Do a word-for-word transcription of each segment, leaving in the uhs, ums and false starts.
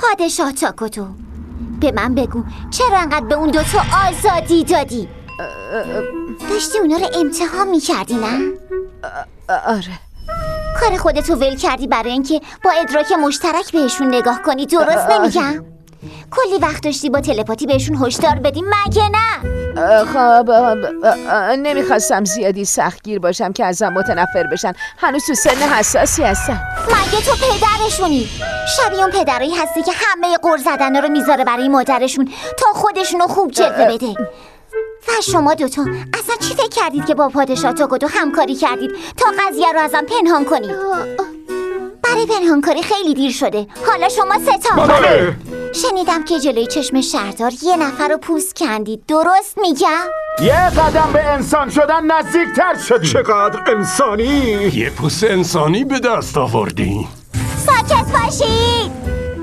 پادشاه تاکوتو، به من بگو چرا انقدر به اون دوتا آزادی دادی؟ داشتی اونا رو امتحان میکردی نه؟ آره. کار خودتو ول کردی برای اینکه با ادراک مشترک بهشون نگاه کنی، درست نمیگم؟ کلی وقت داشتی با تلپاتی بهشون هشدار بدی مگه نه؟ خب نمیخواستم زیادی سختگیر باشم که ازم متنفر بشن. هنوز تو سن حساسی هستم. مگه تو پدرشونی؟ شبیه اون پدرایی هستی که همه قر زدن رو میذاره برای مادرشون تا خودشونو خوب جلوه بده. و شما دوتا اصلا چی فکر کردید که با پادشاه تاکوتو همکاری کردید تا قضیه رو ازم پنهان کنید؟ برای پنهانکاری خیلی دیر شده. حالا شما ستا بله. شنیدم که جلوی چشم شهردار یه نفر رو پوست کندید، درست میگم؟ یه قدم به انسان شدن نزدیکتر شدی. چقدر انسانی؟ یه پوست انسانی به دست آوردی. ساکت باشید.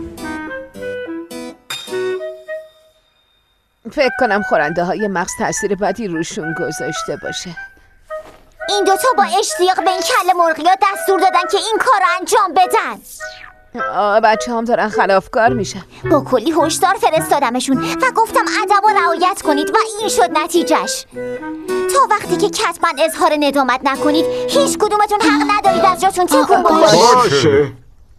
فکر کنم خورنده های مغز تاثیر بدی روشون گذاشته باشه. این دوتا با اشتیاق به این کله مرغی ها دستور دادن که این کار رو انجام بدن. بچه هم دارن خلافکار میشن. با کلی هشدار فرستادمشون و گفتم ادب و رعایت کنید و این شد نتیجهش. تا وقتی که کتبا اظهار ندامت نکنید هیچ کدومتون حق ندارید از جاتون تکون بخورید. باشه.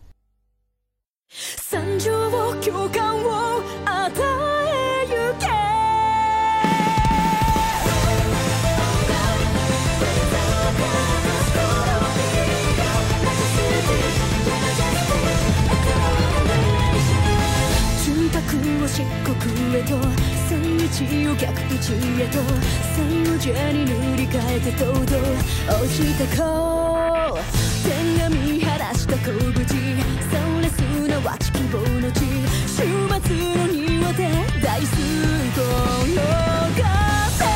漆黒へとさんにちを逆宇宙へとさんの字に塗り替えてとうとう落ちてこう天が見晴らした小口それすなわち希望の地週末の庭で大数転がせ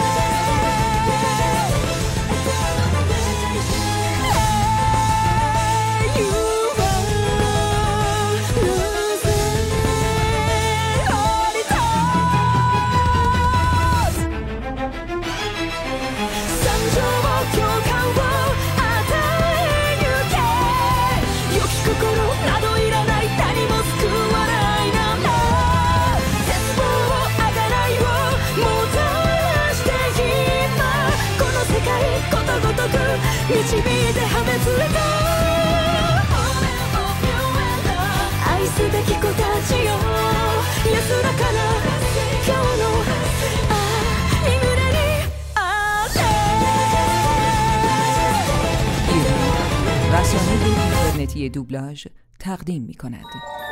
導いて破滅へと愛すべき子たちよ安らかな今日のあり胸にあれ رسانه اینترنتی دوبلاژ تقدیم می کند.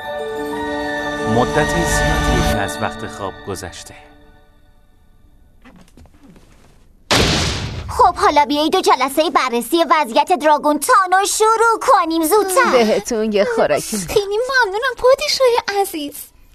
مدت زیادی که از وقت خواب گذشته. خب حالا بیایید و جلسه بررسی وضعیت دراگون تانو شروع کنیم زودتر. بهتون یه خوراکی. خیلی ممنونم پادشاه عزیز.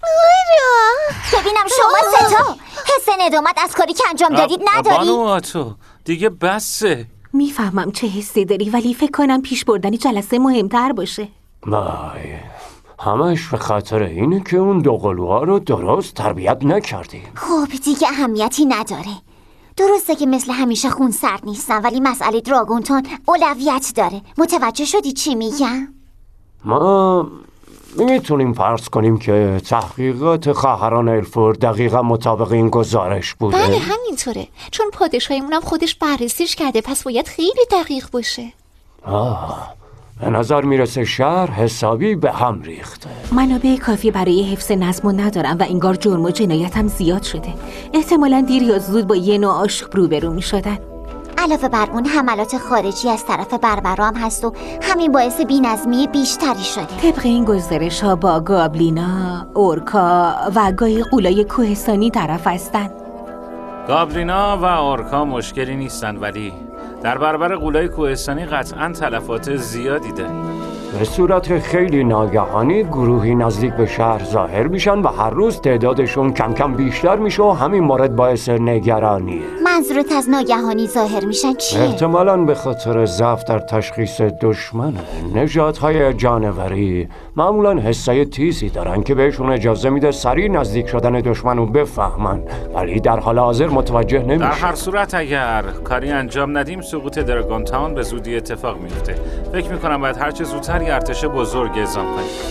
ببینم شما ستا حس ندامت از کاری که انجام دادید نداری؟ بانو آتو دیگه بسه. میفهمم چه حسی داری ولی فکر کنم پیش بردن جلسه مهمتر باشه. وای همش به خاطر اینه که اون دو قلوها رو درست تربیت نکردیم. خب دیگه اهمیتی نداره. درسته که مثل همیشه خون سرد نیستن ولی مسئله دراگونتان اولویت داره. متوجه شدی چی میگم؟ ما میتونیم فرض کنیم که تحقیقات خواهران الفور دقیقا مطابق این گزارش بوده. بله همینطوره چون پادشاهیمونم خودش بررسیش کرده پس باید خیلی دقیق باشه. آه به نظر میرسه شهر حسابی به هم ریخته. منابع کافی برای حفظ نظم ندارم و انگار جرم و جنایتم زیاد شده. احتمالاً دیر یا زود با یه نوع آشوب روبرو میشدن. علاوه بر اون حملات خارجی از طرف بربرا هم هست و همین باعث بی‌نظمی بیشتری شده. طبق این گزارش ها با گابلینا، اورکا و گاهی غولای کوهستانی طرف هستن. گابلینا و اورکا مشکلی نیستن ولی در برابر غولای کوهستانی قطعاً تلفات زیادی داریم. به صورت خیلی ناگهانی گروهی نزدیک به شهر ظاهر میشن و هر روز تعدادشون کم کم بیشتر میشه و همین مورد باعث نگرانیه. منظورت از ناگهانی ظاهر میشن چیه؟ احتمالاً به خاطر ضعف در تشخیص دشمنه. نژادهای جانوری معمولاً حسای تیزی دارن که بهشون اجازه میده سریع نزدیک شدن دشمنو بفهمن ولی در حال حاضر متوجه نمیشن. در هر صورت اگر کاری انجام ندیم سقوط دراگون تاون به زودی اتفاق میفته. فکر میکنم باید هرچه زودتر یه ارتش بزرگ اعزام کنیم.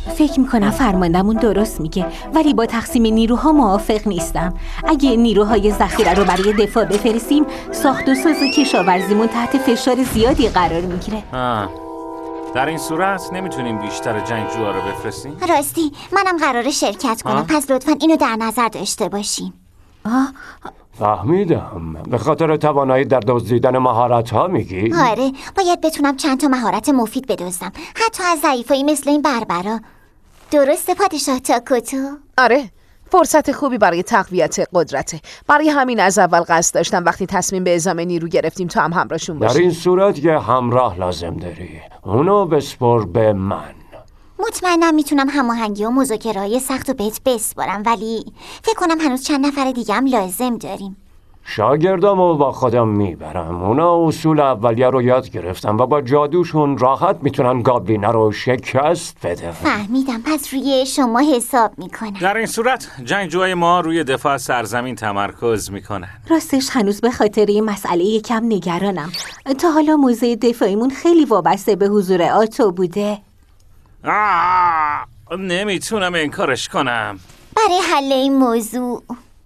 فکر میکنم فرماندمون درست میگه، ولی با تقسیم نیروها موافق نیستم. اگه نیروهای ذخیره رو برای دفاع بفرستیم، ساخت و ساز کشاورزیمون تحت فشار زیادی قرار میگیره. آه. در این صورت نمیتونیم بیشتر جنگجوها رو بفرستیم؟ راستی منم قراره شرکت کنم. آه؟ پس لطفاً اینو در نظر داشته باشین. آه. فهمیدم. به خاطر توانایی در دزدیدن مهارت‌ها میگی؟ آره، باید بتونم چند تا مهارت مفید بدزدم، حتی از ضعیفایی مثل این بربرا. درسته پادشاه تاکوتو؟ آره، فرصت خوبی برای تقویت قدرته. برای همین از اول قصد داشتم وقتی تصمیم به اعزام نیرو گرفتیم تا هم همراهشون باشیم. در این صورت یه همراه لازم داری. اونو بسپر به من. مطمئنم میتونم هماهنگی و مذاکره‌های سخت و بهت بسپارم، ولی فکر کنم هنوز چند نفر دیگه هم لازم داریم. شاگردامو با خودم میبرم. اونا اصول اولیه رو یاد گرفتن و با جادوشون راحت میتونن گابلینا رو شکست بده. فهمیدم، پس روی شما حساب میکنم. در این صورت جنگجوهای ما روی دفاع سرزمین تمرکز میکنن. راستش هنوز به خاطر این مسئله یکم نگرانم. تا حالا موضع دفاعیمون خیلی وابسته به حضور آتو بوده. آه، نمیتونم انکارش کنم. برای حل این موضوع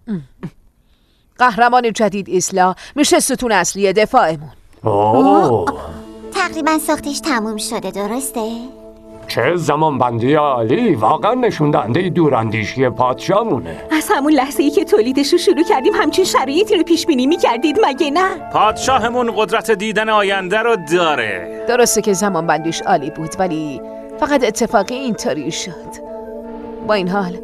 قهرمان جدید ایسلا میشه ستون اصلی دفاعمون. اوه. تقریبا ساختش تموم شده، درسته؟ چه زمان بندی عالی. واقعا نشون دهنده دوراندیشی پادشاهمونه. از همون لحظه ای که تولیدش رو شروع کردیم همچین شرایطی رو پیش بینی می‌کردید مگه نه؟ پادشاهمون قدرت دیدن آینده رو داره. درسته که زمان بندیش عالی بود، ولی فقط اتفاقی اینطوری شد. با این حال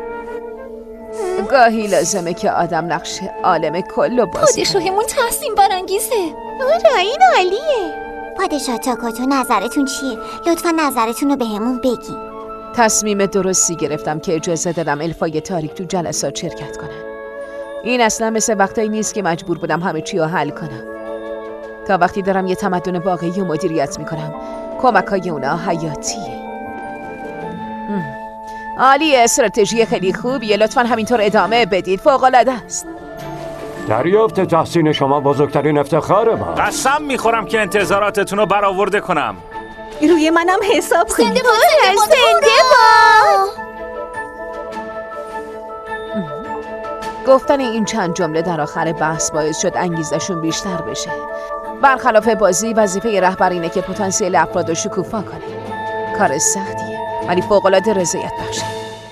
گاهی لازمه که آدم نقش عالم کل رو بازی کنه. پادشاهمون تحسین برانگیزه. آره، این عالیه. پادشاه تاکوتو نظرتون چیه؟ لطفا نظرتون رو به همون بگین. تصمیم درستی گرفتم که اجازه دادم الفای تاریک تو جلسات شرکت کنن. این اصلا مثل وقتایی نیست که مجبور بودم همه چی رو حل کنم. تا وقتی دارم یه تمدن واقعی رو مدیریت میکنم، کمک‌های اونا حیاتیه. عالی، استراتژی خیلی خوبیه. لطفاً همینطور ادامه بدید. فوق‌العاده است. دریافت تحسین شما بزرگترین افتخار ما. قسم میخورم که انتظاراتتون رو برآورده کنم. روی منم حساب کنید. زنده باد، زنده باد. گفتن این چند جمله در آخر بحث باعث شد انگیزشون بیشتر بشه. برخلاف بازی، وظیفه رهبر اینه که پتانسیل افراد رو شکوفا کنه. کار سختیه ولی فوق‌العاده رضایت بخشه.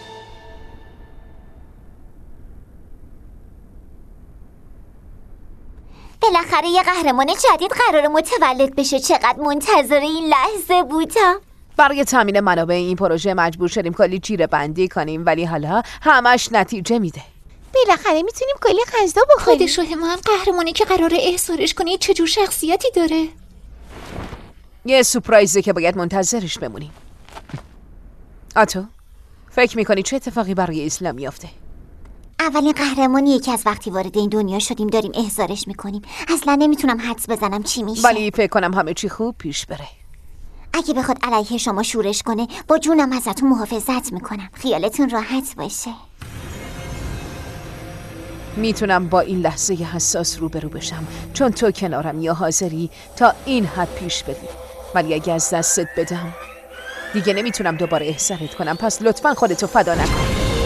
بالاخره یه قهرمان جدید قرار متولد بشه. چقدر منتظر این لحظه بودم. برای تامین منابع این پروژه مجبور شدیم کلی جیره بندی کنیم، ولی حالا همش نتیجه میده. بالاخره میتونیم کلی غذا بخوریم. پادشاه ما هم قهرمانی که قراره احضارش کنه چجور شخصیتی داره؟ یه سورپرایزه که باید منتظرش بمونیم. آتو، فکر میکنی چه اتفاقی برای اسلام میافته؟ اولین قهرمانیه که از وقتی وارد این دنیا شدیم داریم احضارش میکنیم. اصلا نمیتونم حدس بزنم چی میشه، ولی فکر کنم همه چی خوب پیش بره. اگه بخواد علیه شما شورش کنه با جونم ازتون محافظت میکنم. خیالتون راحت باشه. میتونم با این لحظه حساس روبرو بشم چون تو کنارم یا حاضری تا این حد پیش بدی، ولی اگه از دستت بدم دیگه نمیتونم دوباره احضارت کنم. پس لطفاً خودتو فدا نکن.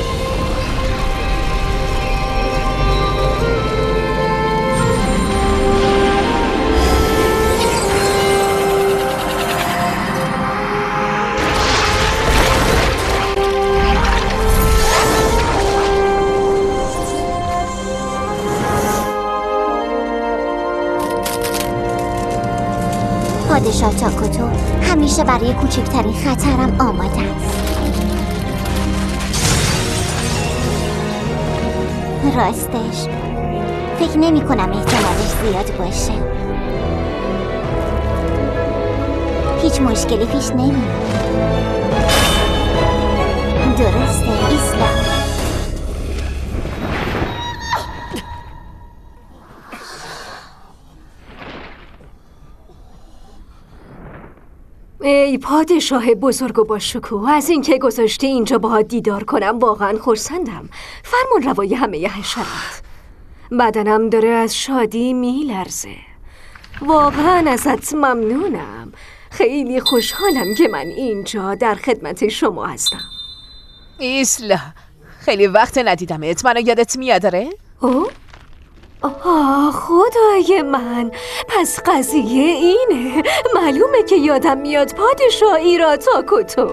پادشاه تاکوتو همیشه برای کوچکترین خطرم آماده است. راستش فکر نمی کنم احتمالش زیاد باشه. هیچ مشکلی پیش نمیاد. درسته ایسلا. ای پادشاه بزرگ و با شکوه، از اینکه گذاشتی اینجا باهات دیدار کنم واقعا خرسندم. فرمان روای همه حشرات. بدنم داره از شادی میلرزه. واقعا ازت ممنونم. خیلی خوشحالم که من اینجا در خدمت شما هستم. ایسلا، خیلی وقت ندیدمت. منو یادت میادره؟ اوه؟ آه خدای من، پس قضیه اینه. معلومه که یادم میاد پادشاه ایراتاکوتو.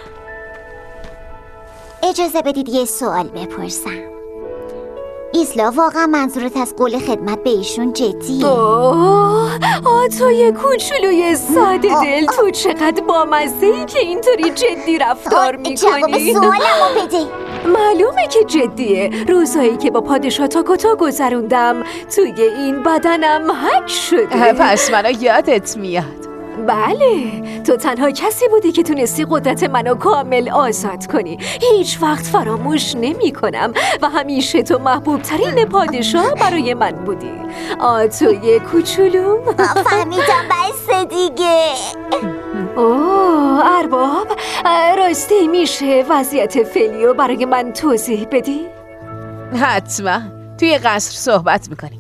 اجازه بدید یه سوال بپرسم. ایسلا، واقعا منظورت از قول خدمت به ایشون جدیه؟ اوه آه توی کوچولوی ساده دل، تو چقدر بامزه‌ای که اینطوری جدی رفتار میکنی. جواب سوالمو بده. معلومه که جدیه. روزایی که با پادشاه تاکوتو گذروندم توی این بدنم حک شده. پس منو یادت میاد. بله، تو تنها کسی بودی که تونستی قدرت منو کامل آزاد کنی. هیچ وقت فراموش نمی کنم و همیشه تو محبوب ترین پادشاه برای من بودی. آ توی کوچولو. فهمیدم، بس دیگه. اوه ارباب، راستی میشه وضعیت فعلیو برای من توضیح بدی؟ حتما. توی قصر صحبت میکنیم.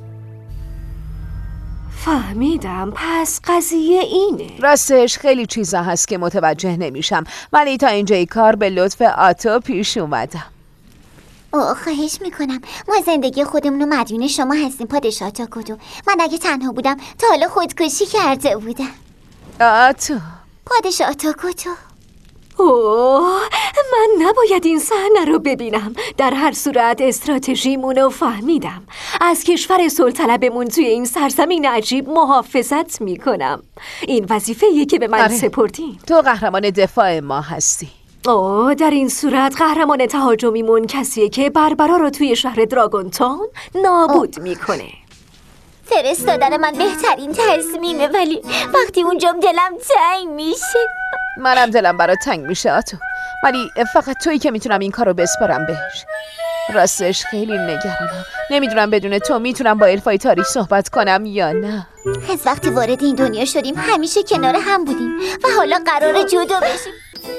فهمیدم، پس قضیه اینه. راستش خیلی چیزا هست که متوجه نمیشم، ولی تا اینجای کار به لطف آتو پیش اومدم. اوه خواهش میکنم. ما زندگی خودمونو مدیون شما هستیم پادشاه تاکوتو. من اگه تنها بودم تا حالا خودکشی کرده بودم. آتو پادشاه تاکوتو. اوه من نباید این صحنه رو ببینم. در هر صورت استراتژیمونو فهمیدم. از کشور سلطلبمون توی این سرزمین عجیب محافظت میکنم. این وظیفه‌ایه که به من آره. سپردین. تو قهرمان دفاع ما هستی. اوه در این صورت قهرمان تهاجمیمون کسیه که بربرا رو توی شهر دراگون تاون نابود اوه. میکنه. فرستادن من بهترین تصمیمه، ولی وقتی اونجام دلم تنگ میشه. منم دلم برات تنگ میشه آتو، ولی فقط تویی که میتونم این کارو بسپارم بهش. راستش خیلی نگرانم. نمیدونم بدون تو میتونم با الفای تاریک صحبت کنم یا نه. از وقتی وارد این دنیا شدیم همیشه کنار هم بودیم و حالا قراره جدا بشیم.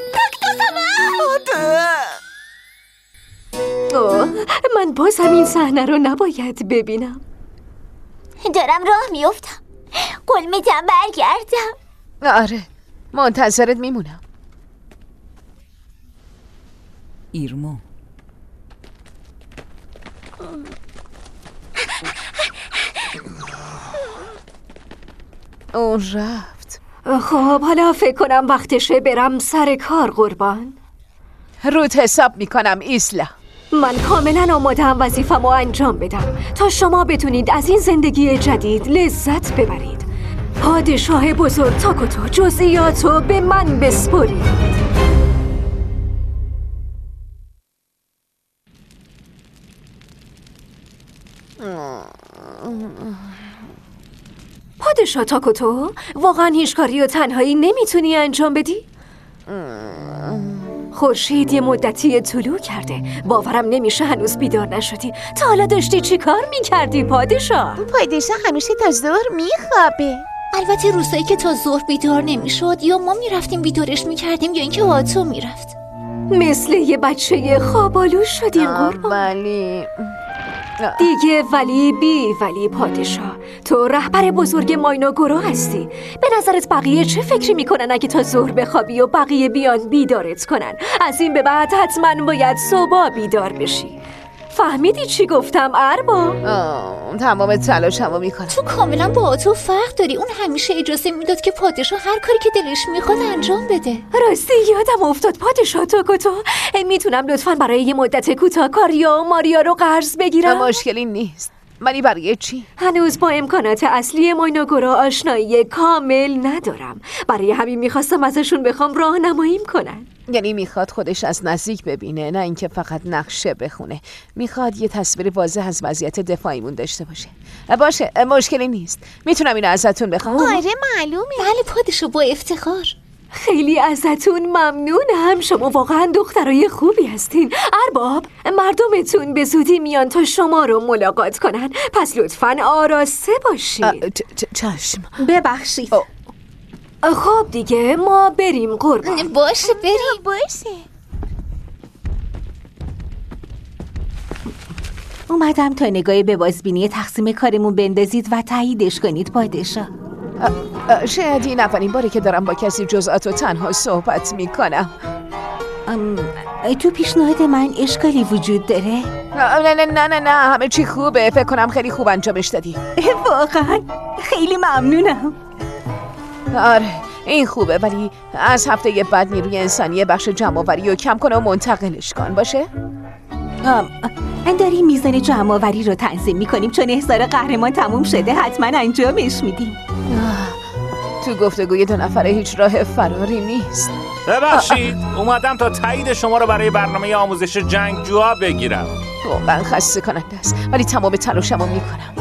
اوه من بازم این صحنه رو نباید ببینم. دارم راه میافتم. قول میدم برگردم. آره منتظرت میمونم. ایرمو اون رفت. خب حالا فکر کنم وقتشه برم سر کار قربان. رود حساب میکنم ایسلا. من کاملا آماده‌ام وظیفه‌مو انجام بدم تا شما بتونید از این زندگی جدید لذت ببرید. پادشاه بزرگ تاکوتو، جزئیاتو به من بسپرید. پادشاه تاکوتو، واقعا هیچ کاری و تنهایی نمیتونی انجام بدی؟ خورشید یه مدتی طلوع کرده. باورم نمیشه هنوز بیدار نشدی. تا حالا داشتی چی کار میکردی پادشاه؟ پادشاه همیشه تا ظهر میخوابه. البته روزایی که تا ظهر بیدار نمیشد یا ما میرفتیم بیدارش میکردیم یا اینکه آتو میرفت. مثل یه بچه خوابالو شدیم قربان. ولی دیگه ولی بی ولی پادشاه، تو رهبر بزرگ ماینوگورو هستی. به نظرت بقیه چه فکری میکنن اگه تا ظهر بخوابی و بقیه بیان بیدارت کنن؟ از این به بعد حتما باید صبح بیدار بشی. فهمیدی چی گفتم ارباب؟ تمام تلاشمو میکنم. تو کاملا با آتو فرق داری. اون همیشه اجازه میداد که پادشاه هر کاری که دلش میخواد انجام بده. راستی یادم افتاد پادشاه تاکوتو، میتونم لطفاً برای یه مدت کوتاه کاریا و ماریا رو قرض بگیرم؟ مشکلی نیست. ولی برای چی؟ هنوز با امکانات اصلی ماینوگورو آشنایی کامل ندارم. برای همین میخواستم ازشون بخوام راهنماییم کنن. یعنی میخواد خودش از نزدیک ببینه، نه اینکه فقط نقشه بخونه. میخواد یه تصویر واضح از وضعیت دفاعیمون داشته باشه. باشه مشکلی نیست. میتونم اینو ازتون بخوام؟ آره معلومه. بله پادشاه، با افتخار. خیلی ازتون ممنونم. شما واقعا دخترای خوبی هستین. ارباب، مردمتون به زودی میان تا شما رو ملاقات کنن، پس لطفاً آراسته باشید. چشم. ببخشید. خب دیگه ما بریم قربان. باشه بریم. باشه. اومدم تا نگاهی به بازبینی تقسیم کارمون بندازید و تاییدش کنید پادشاه. شاید این اولین باره که دارم با کسی جزئات و تنها صحبت میکنم. تو پیشنهاد من اشکالی وجود داره؟ نه نه نه نه نه همه چی خوبه. فکر کنم خیلی خوب انجامش دادی. واقعا خیلی ممنونم. آره این خوبه، ولی از هفته بعد نیروی انسانی بخش جمع‌آوری رو کم کن و منتقلش کن باشه؟ داریم میزان جمع‌آوری رو تنظیم میکنیم چون احضار قهرمان تموم شده. حتما انجامش میدیم. تو گفتگوی دو نفره هیچ راه فراری نیست. ببخشید اومدم تا تایید شما رو برای برنامه آموزش جنگجوها بگیرم. واقعا خسته کننده است، ولی تمام تلاشمو میکنم.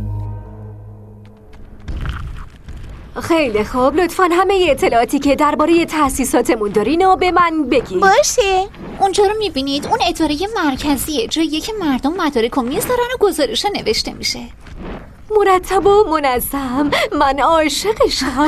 خیلی خوب، لطفاً همه اطلاعاتی که درباره تأسیساتمون دارین و به من بگید. باشه. اونجا رو میبینید، اون اداره مرکزیه، جاییه که مردم مدارک رو میذارن و گزارش نوشته میشه. مرتب و منظم. من عاشقشم.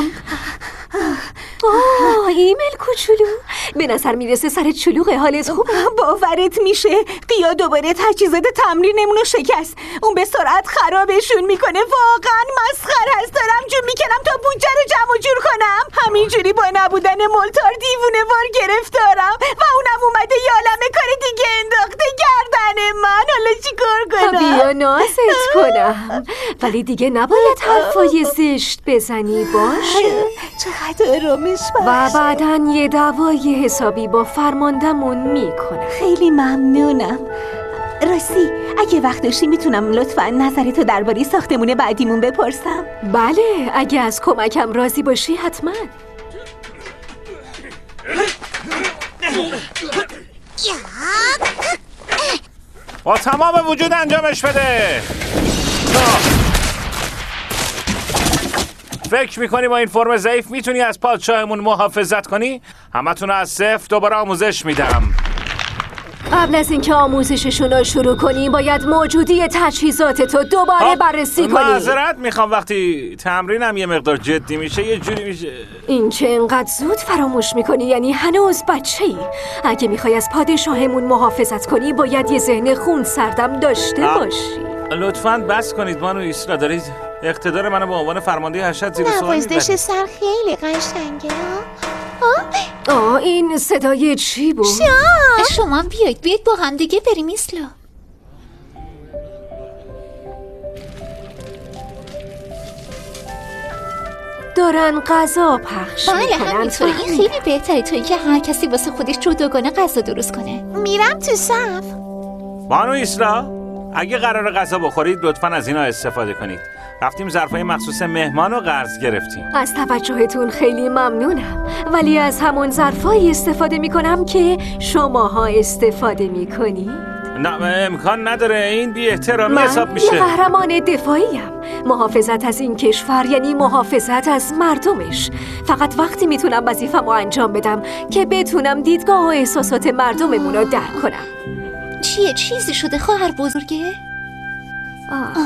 آه ایمیل کوچولو، به نظر میرسه سر چلوغ حالت خوبه. باورت میشه قیا دوباره تجهیزات تمرینمون رو شکست. اون به سرعت خرابشون میکنه. واقعا مسخره است. دارم جون میکنم تا بودجه رو جمع و جور کنم. همینجوری با نبودن مولتار دیوونه وار گرفتارم و اونم اومده یه عالمه کار دیگه انداخته گردن من. حالا چی کار کنم؟ بیا نازت کنم، ولی دیگه نباید حرفای زشت بزنی باشه. چقدر آرامش بخشه. و بعدن یه دعوای حسابی با فرماندمون میکنه. خیلی ممنونم. راستی اگه وقت داشتی میتونم لطفا نظرتو درباره ساختمون بعدیمون بپرسم؟ بله اگه از کمکم راضی باشی حتما. با تمام وجود انجامش بده. فکر میکنی با این فرم ضعیف میتونی از پادشاهمون محافظت کنی؟ همتون از صفر دوباره آموزش میدم. قبل از اینکه آموزششون رو شروع کنیم باید موجودی تجهیزات تو دوباره بررسی کنیم. معذرت میخوام وقتی تمرینم یه مقدار جدی میشه یه جوری میشه. این که انقدر زود فراموش میکنی یعنی هنوز بچه‌ای. اگه میخوای از پادشاهمون محافظت کنی باید یه ذهن خون سردم داشته باشی. لطفاً بس کنید بانو ایسرا، دارید اقتدار منو به عنوان فرمانده ارشد زیر سوال میبرید. نوازش سر خیلی قشنگه. آه این صدای چی بود؟ شما شما بیایید بیایید با هم دیگه بریم ایسلا. دارن غذا پخش بله میکنن. همینطوره. این خیلی بهتره تا اینکه هر کسی واسه خودش جداگانه غذا درست کنه. میرم تو صف. بانو ایسرا اگه قرار غذا بخورید لطفاً از اینا استفاده کنید. رفتیم ظرفای مخصوص مهمان رو قرض گرفتیم. از توجهتون خیلی ممنونم، ولی از همون ظرفایی استفاده میکنم که شماها استفاده میکنید. نه امکان نداره، این بی احترامی حساب من میشه. یه قهرمان دفاعیم. محافظت از این کشور یعنی محافظت از مردمش. فقط وقتی میتونم وظیفه‌مو انجام بدم که بتونم دیدگاه و احساسات مردممون رو درک کنم. چیه چیزی شده خواهر بزرگه؟ آه.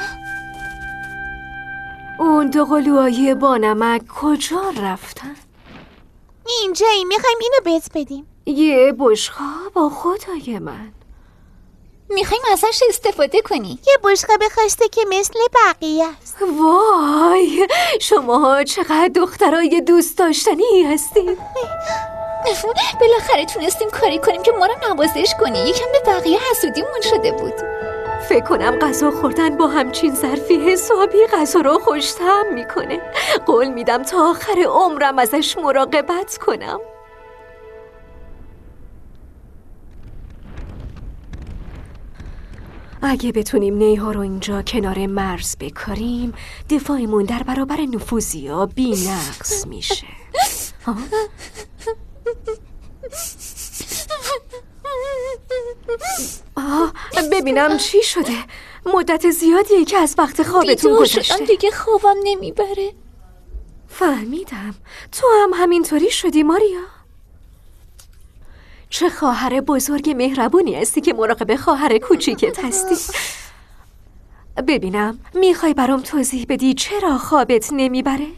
اون دو قلوهای بانمک کجا رفتن؟ اینجایی، میخوایم اینو بهت بدیم. یه بشقاب با خدای من. میخوایم ازش استفاده کنی. یه بشقاب بخواسته که مثل بقیه است. وای شماها چقدر دخترای دوست داشتنی هستید. بالاخره تونستیم کاری کنیم که ما رو نوازش کنی. یکم به بقیه حسودیمون شده بود. فکر کنم غذا خوردن با همچین ظرفی حسابی غذا رو خوش‌طعم میکنه. قول میدم تا آخر عمرم ازش مراقبت کنم. اگه بتونیم نیها رو اینجا کنار مرز بکاریم دفاعمون در برابر نفوذیا بی نقص میشه. آه ببینم چی شده. مدت زیادیه که از وقت خوابتون گذشته. دیگه خوابم نمیبره. فهمیدم. تو هم همینطوری شدی ماریا. چه خواهر بزرگ مهربونی هستی که مراقب خواهر کوچیکت هستی. ببینم میخوای برام توضیح بدی چرا خوابت نمیبره؟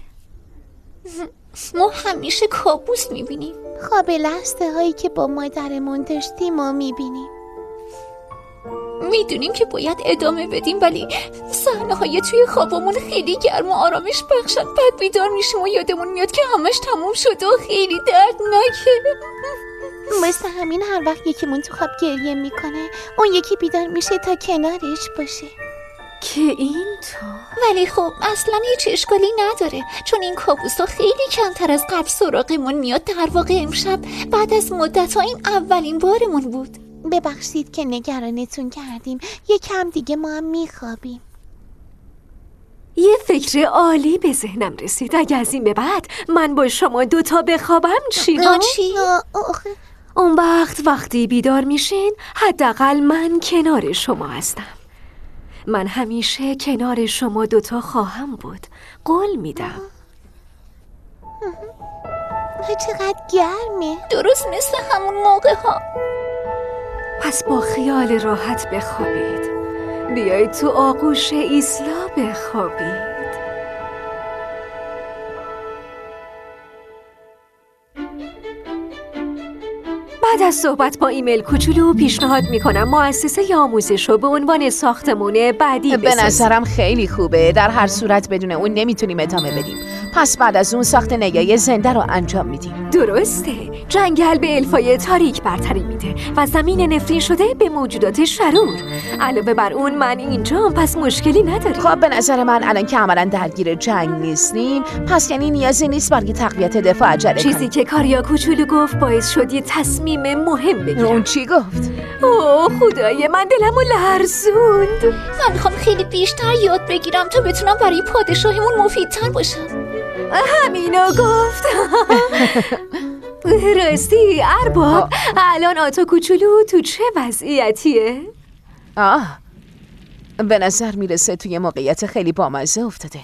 ما همیشه کابوس میبینیم. خواب لحظه هایی که با مادرمون داشتیم ما میبینیم. میدونیم که باید ادامه بدیم، ولی صحنه های توی خوابمون خیلی گرم و آرامش بخشن. بعد بیدار میشیم و یادمون میاد که همش تموم شده و خیلی دردناکه. مثل همین هر وقت یکیمون تو خواب گریه میکنه اون یکی بیدار میشه تا کنارش باشه. که این تو؟ ولی خب اصلا هیچ اشکالی نداره، چون این کابوسا خیلی کمتر از قبل سراغمون میاد. در واقع امشب بعد از مدت‌ها این اولین بارمون بود. ببخشید که نگرانتون کردیم. یکم دیگه ما هم میخوابیم. یه فکر عالی به ذهنم رسید. اگه از این به بعد من با شما دوتا بخوابم چی؟ چی؟ اون وقت وقتی بیدار میشین حداقل من کنار شما هستم. من همیشه کنار شما دوتا خواهم بود. قول میدم. چقدر گرمه. درست مثل همون موقع ها. پس با خیال راحت بخوابید. بیایید تو آغوش ایسلا بخوابید. بعد از صحبت با ایمیل کوچولو پیشنهاد میکنم مؤسسه آموزش رو به عنوان ساختمون بعدی بسازیم. به نظرم خیلی خوبه. در هر صورت بدون اون نمیتونیم ادامه بدیم. پس بعد از اون ساخت نگاه زنده رو انجام میدیم. درسته. جنگل به الفای تاریک برتری میده و زمین نفرین شده به موجودات شرور. علاوه بر اون من اینجام، پس مشکلی نداریم. خب به نظر من الان که عملا درگیر جنگ نیستیم، پس یعنی نیازی نیست برای تقویت دفاع عجله کنیم. چیزی که کاریا کوچولو گفت باعث شد یه تصمیم مهم بگیرم. اون چی گفت؟ اوه خدای من، دلمو لرزوند. من میخوام خیلی بیشتر یاد بگیرم تا بتونم برای پادشاهیمون مفیدتر باشم. همینو گفت. راستی ارباب، الان آتا کوچولو تو چه وضعیتیه؟ آه به نظر میرسه توی موقعیت خیلی بامزه افتاده.